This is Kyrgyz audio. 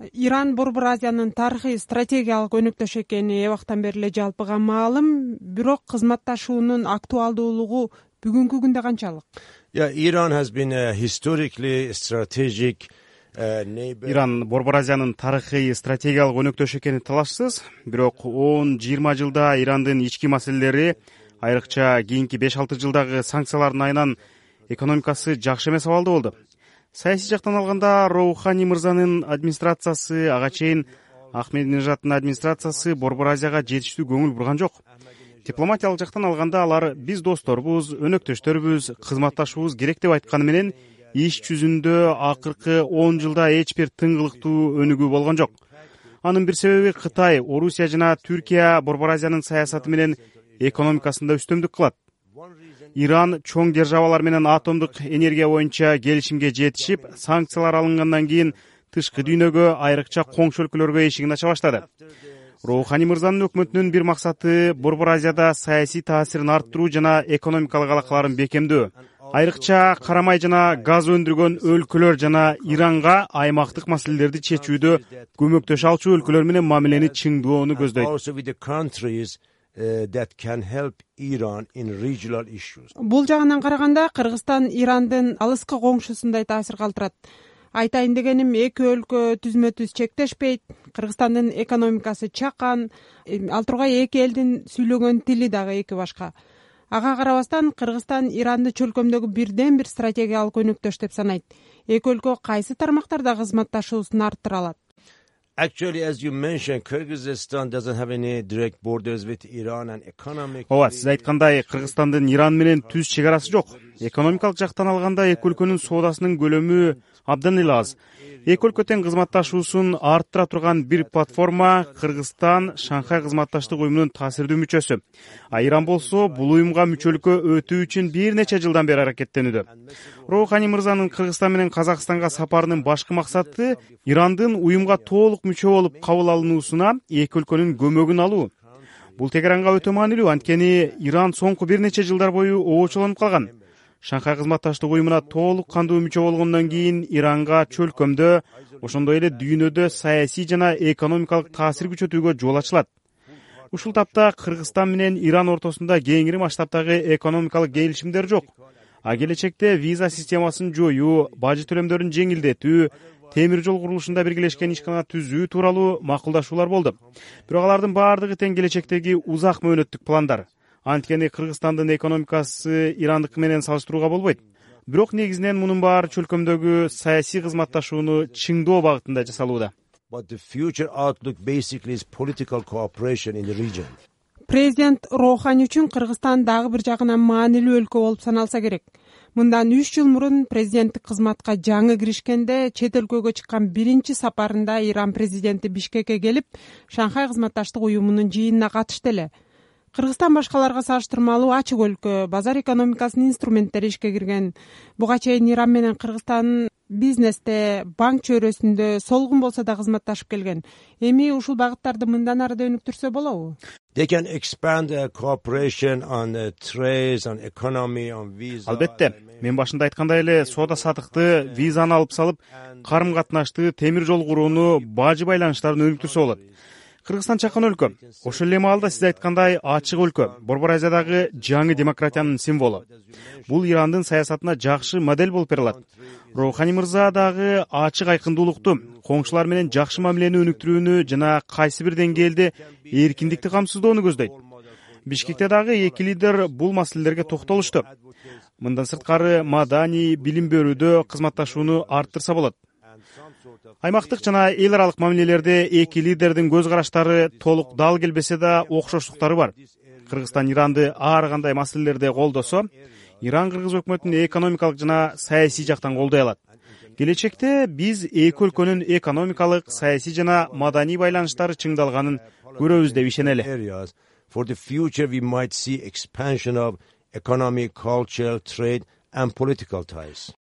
Иран Борбор Азиянын тарыхый стратегиялык өнөктөш экени эбактан бери эле жалпыга маалым, бирок кызматташуунун актуалдуулугу бүгүнкү күндө канчалык? Iran has been a historically strategic neighbor. Иран Борбор Азиянын тарыхый стратегиялык өнөктөш экени талашсыз, бирок 10-20 жылда Ирандын ички маселелери, айрыкча кийинки 5-6 жылдагы санкциялардын айынан экономикасы жакшы эмес абалда болду. Саясий жактан алганда Роухани мырзанын администрациясы, ага чейин Ахмединежадтын администрациясы Борбор Азияга жетиштүү көңүл бурган жок. Дипломатиялык жактан алганда алар биз досторбуз, өнөктөштөрбүз, кызматташуубуз керек деп айтканы менен иш жүзүндө акыркы 10 жылда эч бир тыңгылыктуу өнүгүү болгон жок. Анын бир себеби Кытай, Орусия жана Түркия Борбор Азиянын саясаты менен экономикасында үстөмдүк кылат. Иран чоң державалар менен атомдук энергия боюнча келишимге жетишип, санкциялар алынгандан кийин тышкы дүйнөгө, айрыкча коңшу өлкөлөргө эшигин ача баштады. Роухани мырзанын өкмөтүнүн бир максаты Борбор Азияда саясий таасирин арттыруу жана экономикалык алакаларын бекемдөө. Айрыкча карамай жана газ өндүргөн өлкөлөр жана Иранга аймактык маселелерди чечүүдө көмөктөш алчу өлкөлөр менен мамилени чыңдоону көздөйт. That can help Iran in regional issues. Бул жагынан караганда Кыргызстан Ирандын алыскы коңшусундай таасир калтырат. Айтайын дегеним, эки өлкө түзмө-түз чектешпейт. Кыргызстандын экономикасы чакан, ал тургай эки элдин сүйлөгөн тили дагы эки башка. Ага карабастан Кыргызстан Иранды чөлкөмдөгү бирден бир стратегиялык өнөктөш деп санайт. Эки өлкө кайсы тармактарда кызматташуусун арттыра алат? Actually, as you mentioned, Kyrgyzstan doesn't have any direct borders with Iran and economic. Сиз айткандай, Кыргызстандын Иран менен түз чек арасы жок. Экономикалык жактан алганда эки өлкөнүн соодасынын көлөмү абдан эле аз. Эки өлкө тең кызматташуусун арттыра турган бир платформа Кыргызстан Шанхай кызматташтык уюмунун таасирдүү мүчөсү. Иран болсо бул уюмга мүчөлүккө өтүү үчүн бир нече жылдан бери аракеттенүүдө. Роухани мырзанын Кыргызстан менен Казакстанга сапарынын башкы максаты Ирандын уюмга толук мүчө болуп кабыл алынуусуна эки өлкөнүн көмөгүн алуу. Бул тегеранга өтө маанилүү, анткени Иран соңку бир нече жылдар бою обочолонуп калган. Шанхай кызматташтык уюмуна толук кандуу мүчө болгондон кийин Иранга чөлкөмдө, ошондой эле дүйнөдө саясий жана экономикалык таасир күчөтүүгө жол ачылат. Ушул тапта Кыргызстан менен Иран ортосунда кеңири масштабтагы экономикалык келишимдер жок. А келечекте виза системасын жоюу, бажы төлөмдөрүн жеңилдетүү, темир жол курулушунда биргелешкен ишкана түзүү тууралуу макулдашуулар болду. Бирок алардын баардыгы тең келечектеги узак мөөнөттүк пландар. Анткени Кыргызстандын экономикасы Ирандыкы менен салыштырууга болбойт. Бирок негизинен мунун баары чөлкөмдөгү саясий кызматташууну чыңдоо багытында жасалууда. But the future outlook basically is political cooperation in the region. Президент Роухани үчүн Кыргызстан дагы бир жагынан маанилүү өлкө болуп саналса керек. Мындан 3 жыл мурун президенттик кызматка жаңы киришкенде чет өлкөгө чыккан биринчи сапарында Иран президенти Бишкекке келип, Шанхай кызматташтык уюмунун жыйынына катышты эле. Кыргызстан башкаларга салыштырмалуу ачык өлкө, базар экономикасынын инструменттери ишке кирген. Буга чейин Иран менен Кыргызстан бизнесте, банк чөйрөсүндө солгун болсо да кызматташып келген. Эми ушул багыттарды мындан ары да өнүктүрсө болобу? They can expand cooperation on trade, on economy, on visa. Албетте, мен башында айткандай эле соода сатыкты, визаны алып салып, карым катнашты, темир жол курууну, бажы байланыштарын өнүктүрсө болот. Кыргызстан чакан өлкө. Ошол эле маалда сиз айткандай ачык өлкө, Борбор Азиядагы жаңы демократиянын символу. Бул Ирандын саясатына жакшы модель болуп бере алат. Роухани мырза дагы ачык айкындуулукту, коңшулар менен жакшы мамилени өнүктүрүүнү жана кайсы бир деңгээлде эркиндикти камсыздоону көздөйт. Бишкекте дагы эки лидер бул маселелерге токтолушту. Мындан сырткары маданий, билим берүүдө кызматташууну арттырса болот. Аймактык жана эл аралык мамилелерде эки лидердин көз караштары толук дал келбесе да окшоштуктары бар. Кыргызстан Иранды ар кандай маселелерде колдосо, Иран кыргыз өкмөтүн экономикалык жана саясий жактан колдой алат. Келечекте биз эки өлкөнүн экономикалык, саясий жана маданий байланыштары чыңдалганын көрөбүз деп ишенели. For the future we might see expansion of economic, cultural, trade and political ties.